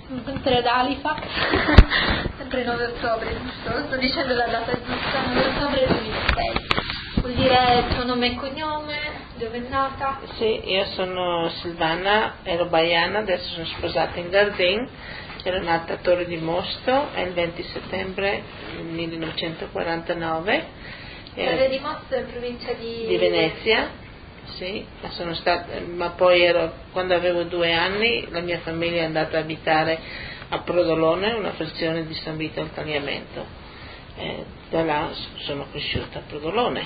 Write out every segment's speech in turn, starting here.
incontrerò Alifa sempre il 9 ottobre, giusto? Sto dicendo la data giusta, 9 ottobre 2006. Vuol dire il tuo nome e cognome, dove è nata? Sì, io sono Silvana, ero baiana, adesso sono sposata in Gardin, ero nata a Torre di Mosto il 20 settembre 1949. Torre di Mosto è in provincia di Venezia. Sì, sono stata, ma poi quando avevo 2 anni la mia famiglia è andata a abitare a Prodolone, una frazione di San Vito al Tagliamento. Da là sono cresciuta a Prodolone.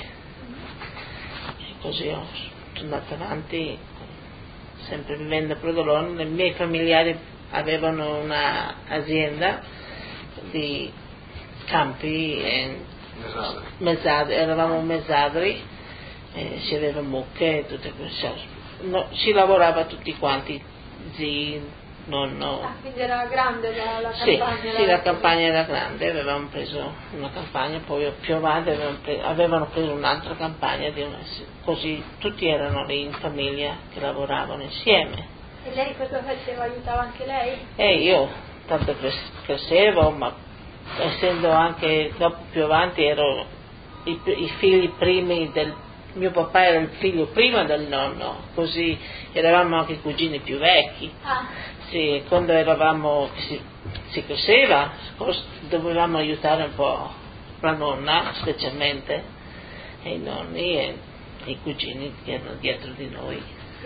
E così sono andata avanti, sempre vivendo a Prodolone. I miei familiari avevano un'azienda di campi e mesadri, eravamo mesadri. Si aveva mucche e tutte queste cose. Si lavorava tutti quanti, zii, nonno. Quindi era grande la campagna? Sì, la campagna era grande, avevamo preso una campagna, poi più avanti avevano preso un'altra campagna, così tutti erano lì in famiglia che lavoravano insieme. E lei cosa faceva? Aiutava anche lei? Io tanto crescevo, ma essendo anche dopo più avanti ero i figli primi del mio papà era il figlio prima del nonno, così eravamo anche i cugini più vecchi. Sì, quando si cresceva dovevamo aiutare un po' la nonna specialmente e i nonni e i cugini che erano dietro di noi.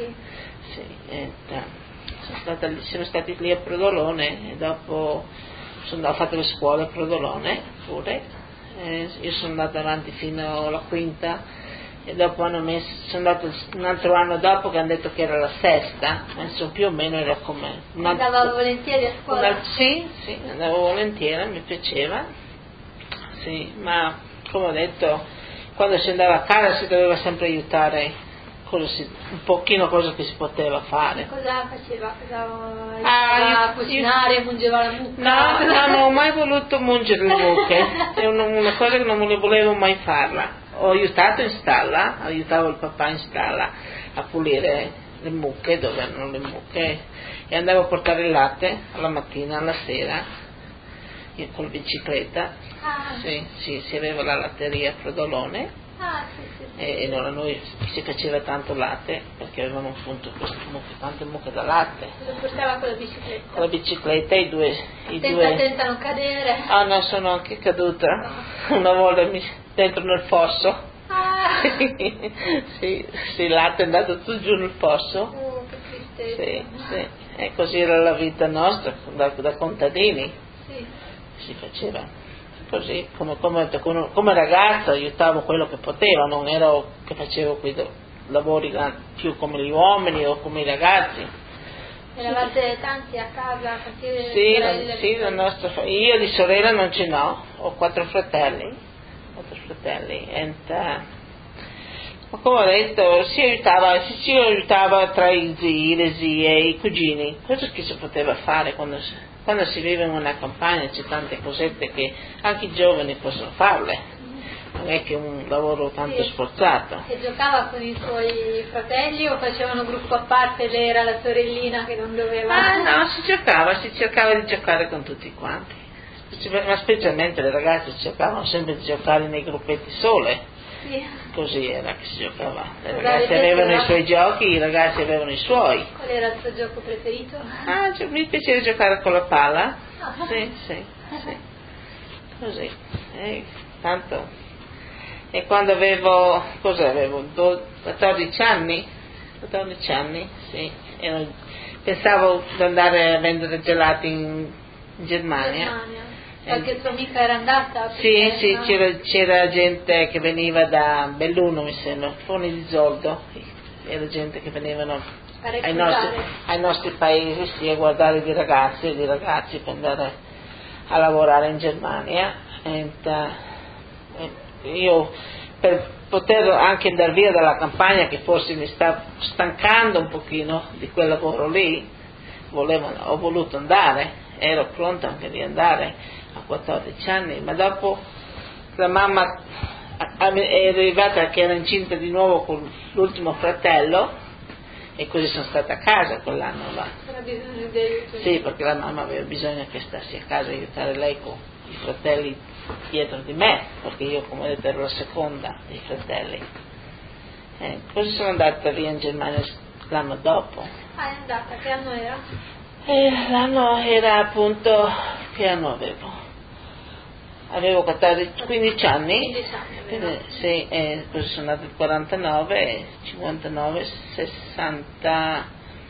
Sì, siamo stati lì a Prodolone e dopo ho fatto le scuole a Prodolone pure. Io sono andata avanti fino alla quinta e dopo sono andato un altro anno dopo che hanno detto che era la sesta, adesso più o meno era come andava volentieri a scuola? Sì, andavo volentieri, mi piaceva, sì, ma come ho detto quando si andava a casa si doveva sempre aiutare un pochino cosa che si poteva fare. Cosa faceva? A cucinare, mungeva la mucca? No, non ho mai voluto mungere le mucche, è una cosa che non ne volevo mai farla. Ho aiutato in stalla, aiutavo il papà in stalla a pulire le mucche, dove erano le mucche, e andavo a portare il latte alla mattina, alla sera, con la bicicletta. Si aveva la latteria a Prodolone. E allora noi si faceva tanto latte perché avevamo appunto tante mucche da latte. Lo portava con la bicicletta? Con la bicicletta Senza non cadere? No, sono anche caduta una volta dentro nel fosso. Sì, il latte è andato tutto giù nel fosso. Che tristezza. Sì, e così era la vita nostra da contadini. Si faceva così, come ragazza aiutavo quello che potevo, non ero che facevo quei lavori più come gli uomini o come i ragazzi. Eravate tanti a casa? Sì, io di sorella non ce n'ho, ho 4 fratelli, ma come ho detto si aiutava tra i zii, le zie e i cugini, cosa che si poteva fare quando si vive in una campagna, c'è tante cosette che anche i giovani possono farle, non è che è un lavoro tanto sforzato. E giocava con i suoi fratelli o facevano gruppo a parte, lei era la sorellina che non doveva? No, si cercava di giocare con tutti quanti, ma specialmente le ragazze cercavano sempre di giocare nei gruppetti sole. Così era che si giocava, le ragazze avevano i suoi giochi, i ragazzi avevano i suoi. Qual era il suo gioco preferito? Mi piaceva giocare con la palla. Sì. Così, tanto. E quando avevo 14 anni, sì, pensavo di andare a vendere gelati in Germania. Qualche sua amica era andata? Sì, c'era gente che veniva da Belluno, mi sembra, Foni di Zoldo, era gente che venivano ai nostri paesi, sì, a guardare di ragazzi per andare a lavorare in Germania. Io per poter anche andare via dalla campagna, che forse mi sta stancando un pochino di quel lavoro lì, ho voluto andare, ero pronta anche di andare a 14 anni, ma dopo la mamma è arrivata che era incinta di nuovo con l'ultimo fratello e così sono stata a casa quell'anno là. C'era bisogno di aiuto. Sì, perché la mamma aveva bisogno che stassi a casa a aiutare lei con i fratelli dietro di me, perché io, come vedete, ero la seconda dei fratelli. Poi sono andata via in Germania l'anno dopo. Ah, è andata, che anno era? L'anno era appunto, che anno avevo? Avevo 15 anni. 15 anni aveva. Sì, così sono andata il 49, 59, 60,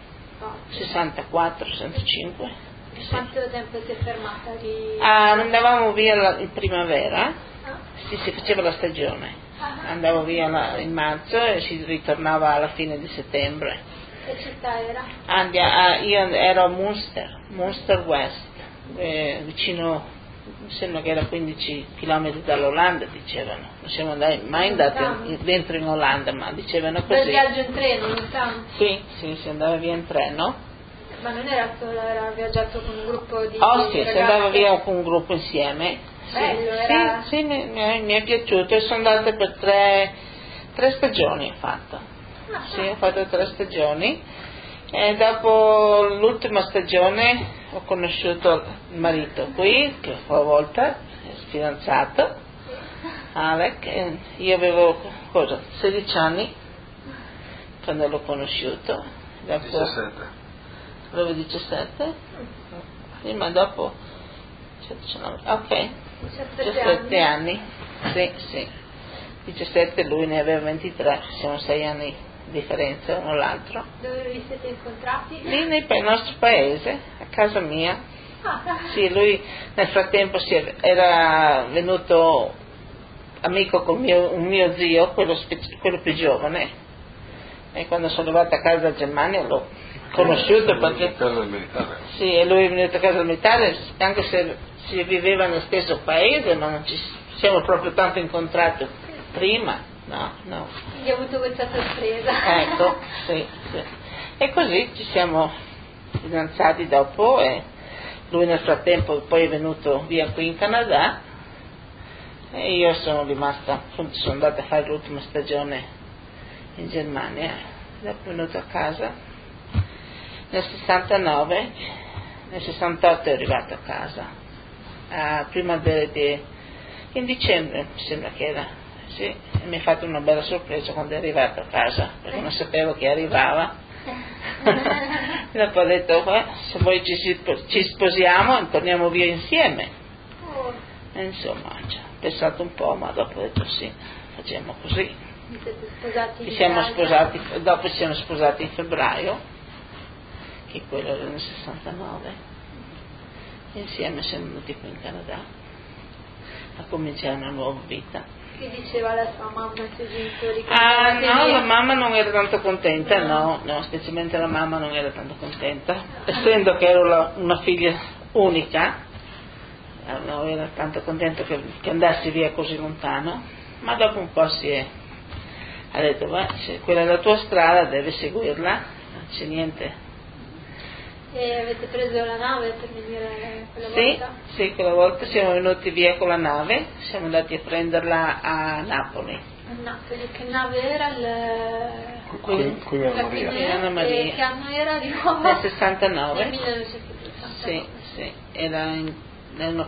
64, 65. E quanto tempo si è fermata lì? Andavamo via in primavera, Ah. si faceva la stagione. Ah. Andavo via in marzo e si ritornava alla fine di settembre. Che città era? Io ero a Münster West, vicino, mi sembra che era 15 km dall'Olanda, dicevano. Non siamo mai andati dentro in Olanda, ma dicevano così. Bel viaggio in treno, lontano? Sì, si andava via in treno. Ma non era solo, era viaggiato con un gruppo di Sì, ragazze? si andava via con un gruppo insieme. Bello, era... Sì, mi è piaciuto e sono andata per tre stagioni ho fatto. Sì, ho fatto 3 stagioni e dopo l'ultima stagione ho conosciuto il marito qui, che a volta è fidanzato, Alec, e io avevo 16 anni quando l'ho conosciuto. Dopo, 17. avevo 17? Sì, ma dopo 19, ok, 17 anni. Sì. 17, lui ne aveva 23, siamo 6 anni di differenza uno l'altro. Dove vi siete incontrati? Lì nel nostro paese, a casa mia. Sì, lui nel frattempo era venuto amico con un mio zio, quello più giovane, e quando sono arrivata a casa da Germania l'ho conosciuto perché... casa del militare. Sì, e lui è venuto a casa del militare, anche se si viveva nello stesso paese, ma non ci siamo proprio tanto incontrati prima, no. Quindi ho avuto questa sorpresa. Ecco, sì. E così ci siamo fidanzati dopo e lui nel frattempo poi è venuto via qui in Canada e io sono rimasta, appunto sono andata a fare l'ultima stagione in Germania, dopo è venuto a casa nel 69, nel 68 è arrivato a casa, prima in dicembre mi sembra che era. Sì, e mi ha fatto una bella sorpresa quando è arrivato a casa, perché non sapevo che arrivava. Dopo ho detto, se voi ci sposiamo e torniamo via insieme. E insomma, ci ho pensato un po', ma dopo ho detto sì, facciamo così. Vi siete sposati in Siamo Italia? sposati, dopo ci siamo sposati in febbraio, che quello era nel 69. Insieme siamo venuti qui in Canada a cominciare una nuova vita. Che diceva la sua mamma e i suoi genitori? No, la mamma non era tanto contenta, no, specialmente la mamma non era tanto contenta, essendo che ero una figlia unica, non era tanto contenta che andassi via così lontano, ma dopo un po' ha detto, se quella è la tua strada devi seguirla, non c'è niente. E avete preso la nave per venire quella volta? Sì, quella volta siamo venuti via con la nave, siamo andati a prenderla a Napoli. A Napoli, che nave era? Qui Anna Maria. Che anno era di nuovo? Nel 69. Nel 1969. Sì, era in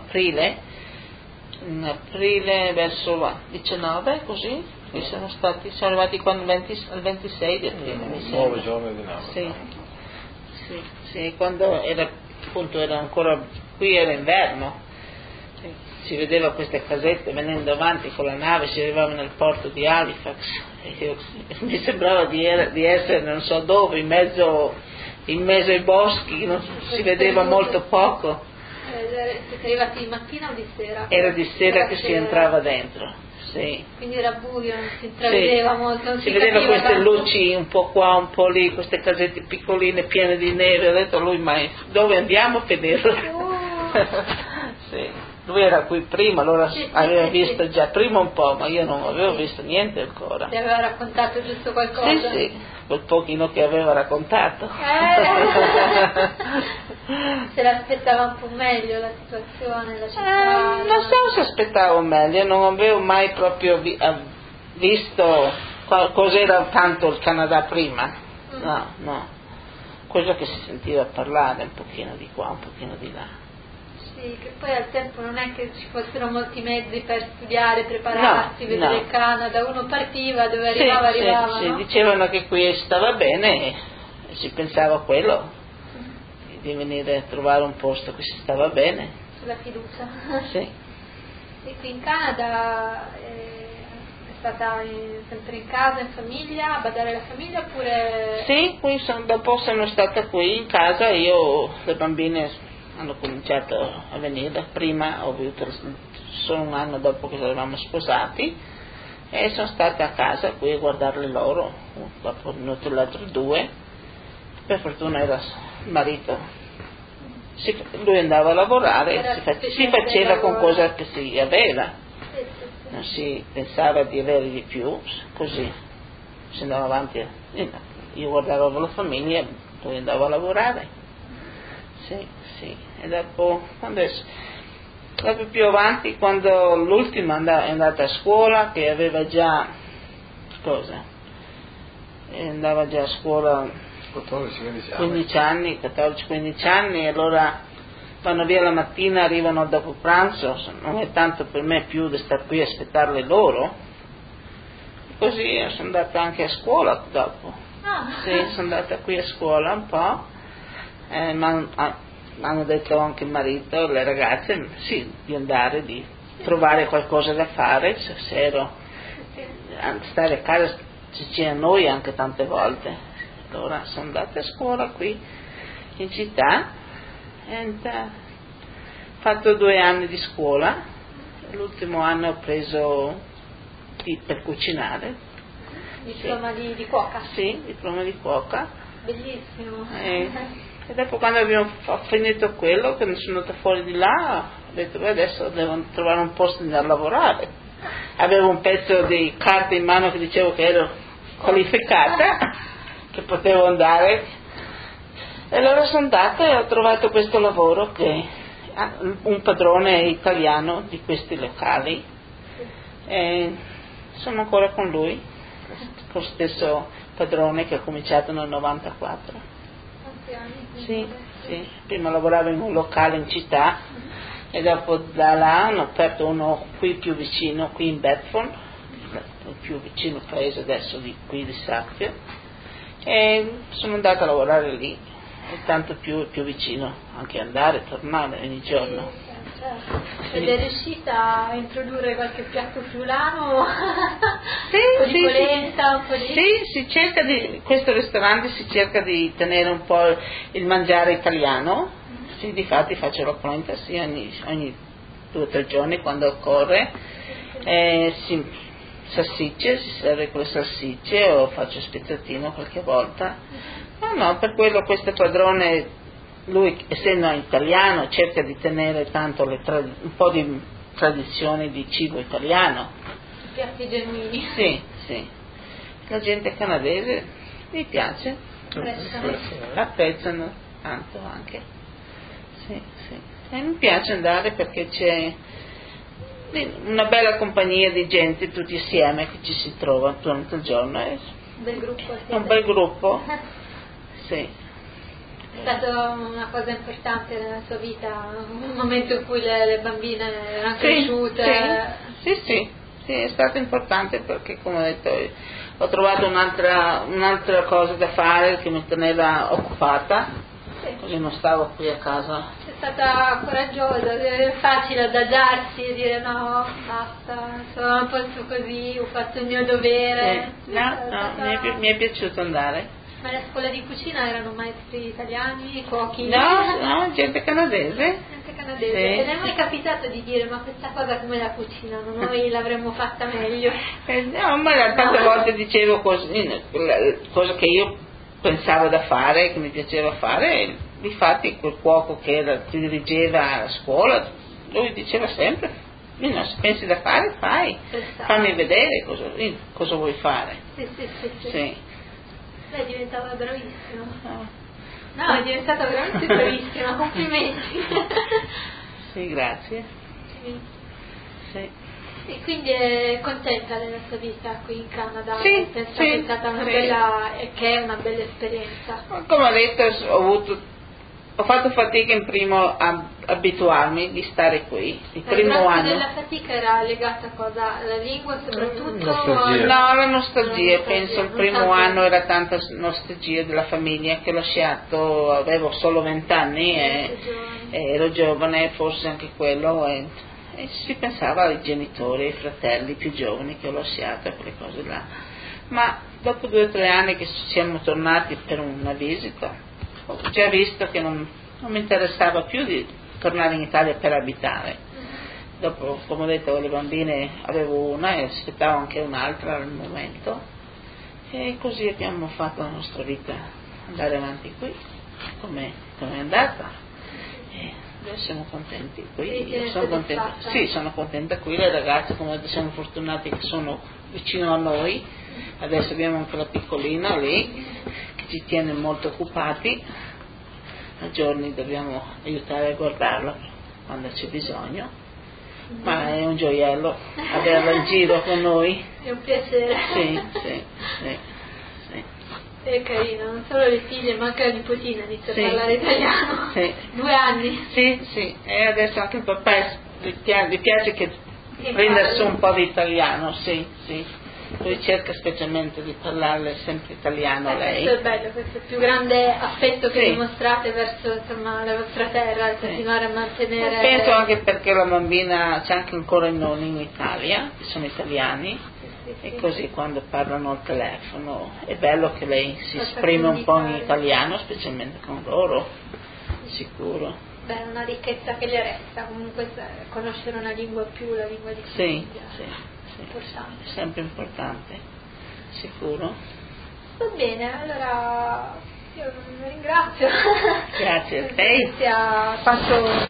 aprile verso 19, così, siamo arrivati al 26 di aprile, mi sembra. 9 giorni di nave. Sì, quando era ancora qui era inverno, si vedeva queste casette venendo avanti con la nave, si arrivava nel porto di Halifax e mi sembrava di essere non so dove, in mezzo ai boschi, si vedeva molto poco. Siete arrivati di mattina o di sera? Era di sera che si entrava dentro. Sì. Quindi era buio, non si intravedeva molto, non si vedeva queste tanto. luci un po' qua, un po' lì, queste casette piccoline piene di neve. Ho detto a lui, ma dove andiamo a vederlo? Sì. Lui era qui prima, allora aveva visto già prima un po', ma io non avevo visto niente ancora. Ti aveva raccontato giusto qualcosa? Sì, quel pochino che aveva raccontato. Se l'aspettava un po' meglio la situazione, la città? Non so se aspettavo meglio, non avevo mai proprio visto cos'era tanto il Canada prima. no, cosa che si sentiva parlare un pochino di qua, un pochino di là. Sì, che poi al tempo non è che ci fossero molti mezzi per studiare, prepararsi, vedere il Canada, uno partiva, dove arrivava, no? Sì, dicevano che qui stava bene e si pensava a quello, di venire a trovare un posto che si stava bene. Sulla fiducia. Sì. E qui in Canada è stata sempre in casa, in famiglia, a badare la famiglia oppure... Sì, qui dopo sono stata qui in casa, le bambine hanno cominciato a venire, prima ho avuto solo un anno dopo che eravamo sposati e sono stata a casa qui a guardarle loro, dopo venuto le altre 2, per fortuna era il marito, lui andava a lavorare, si faceva con cosa che si aveva. Non si pensava di avere di più, così si andava avanti. Io guardavo la famiglia, poi andavo a lavorare. Sì. E dopo più avanti, quando l'ultima è andata a scuola, che aveva già andava già a scuola 14-15 anni, allora vanno via la mattina, arrivano dopo pranzo, non è tanto per me più di stare qui a aspettarle loro, così sono andata anche a scuola dopo. Sì, sono andata qui a scuola un po', hanno detto anche il marito, le ragazze, sì, di andare, di trovare qualcosa da fare, se stare a casa ci annoia anche tante volte. Allora sono andata a scuola qui in città. Ho fatto 2 anni di scuola, l'ultimo anno ho preso per cucinare. Diploma di cuoca? Sì, diploma di cuoca. Bellissimo. E dopo quando abbiamo finito quello, che sono venuta fuori di là, ho detto adesso devo trovare un posto di andare a lavorare. Avevo un pezzo di carta in mano che dicevo che ero qualificata, che potevo andare. E allora sono andata e ho trovato questo lavoro che un padrone italiano di questi locali e sono ancora con lui, con lo stesso padrone che ha cominciato nel 94. Sì, prima lavoravo in un locale in città e dopo da là hanno aperto uno qui più vicino, qui in Bedford, il più vicino paese adesso di qui di Sappio, e sono andata a lavorare lì. È tanto più vicino anche andare e tornare ogni giorno. Certo. Ed è riuscita a introdurre qualche piatto friulano? Sì, di polenta, un po' di... Sì, si cerca in questo ristorante si cerca di tenere un po' il mangiare italiano. Sì, difatti faccio la polenta ogni 2 o 3 giorni quando occorre. Salsicce, si serve con le salsicce o faccio spezzatino qualche volta. No, per quello questo padrone, lui essendo italiano cerca di tenere tanto un po' di tradizione di cibo italiano. I piatti genuini. Sì. La gente canadese mi piace, apprezzano tanto anche. Sì. E mi piace andare perché c'è una bella compagnia di gente tutti insieme che ci si trova durante il giorno. Un bel gruppo. Sì. È stata una cosa importante nella sua vita, un momento in cui le bambine erano cresciute. Sì, è stato importante perché, come ho detto, ho trovato un'altra cosa da fare che mi teneva occupata, così non stavo qui a casa. È stata coraggiosa, è facile adagiarsi e dire no, basta, sono un posto così, ho fatto il mio dovere. Mi è piaciuto andare. Ma la scuola di cucina erano maestri italiani, cuochi? No, gente canadese. Sì. E non è mai capitato di dire ma questa cosa come la cucinano, noi l'avremmo fatta meglio? No, ma tante volte dicevo cose che io pensavo da fare, che mi piaceva fare, e difatti quel cuoco che ti dirigeva alla scuola, lui diceva sempre, se pensi da fare, fai, fammi vedere cosa vuoi fare. Sì. Lei diventava bravissima. No, è diventata veramente bravissima, complimenti. Sì, grazie. Sì. E quindi è contenta della sua vita qui in Canada? Sì, Pensa sì, che è stata una sì. che è una bella esperienza. Ma come ho detto, ho fatto fatica in primo a abituarmi di stare qui. Il primo anno. Della fatica era legata a cosa? Alla lingua soprattutto? Nostalgia. No, la nostalgia, penso il primo anno era tanta nostalgia della famiglia che ho lasciato, avevo solo 20 anni e ero giovane, forse anche quello, e si pensava ai genitori, ai fratelli più giovani che ho lasciato, quelle cose là. Ma dopo 2 o 3 anni che siamo tornati per una visita, ho già visto che non mi interessava più di tornare in Italia per abitare. Dopo, come ho detto, le bambine avevo una e aspettavo anche un'altra al momento, e così abbiamo fatto la nostra vita andare avanti qui, come è andata. E adesso siamo contenti qui. Io sono contenta. Sì, sono contenta qui, le ragazze, come ho detto, siamo fortunati che sono vicino a noi. Adesso abbiamo anche la piccolina lì che ci tiene molto occupati, a giorni dobbiamo aiutare a guardarla quando c'è bisogno, ma è un gioiello averla in giro con noi. È un piacere. Sì. È carino, non solo le figlie ma anche la nipotina inizia a parlare italiano. Sì. 2 anni. Sì, e adesso anche il papà gli piace che prenda su un po' di italiano, sì. Lui cerca specialmente di parlarle sempre italiano lei. Questo è bello, questo è il più grande affetto che dimostrate verso la vostra terra, continuare a mantenere. Penso anche perché la bambina c'è anche ancora i nonni in Italia, che sono italiani, e così quando parlano al telefono è bello che lei si esprime un po' in italiano, specialmente con loro, sicuro. Beh, è una ricchezza che le resta, comunque conoscere una lingua più, la lingua di famiglia. Sì. Importante. È sempre importante, sicuro. Va bene, allora io ringrazio. Grazie a te. Sia fatto